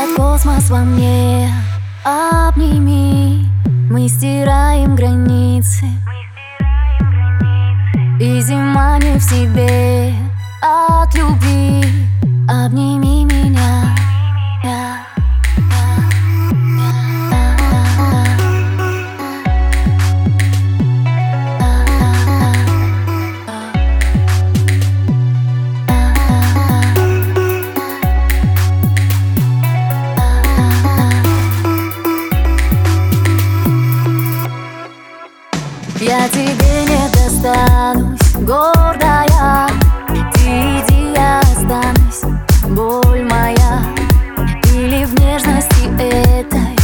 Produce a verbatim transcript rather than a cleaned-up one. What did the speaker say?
этот космос во мне. Обними, мы стираем границы, и зима не в себе от любви. Обними меня. Я тебе не достанусь, гордая. Ты иди, я останусь, боль моя. Или в нежности этой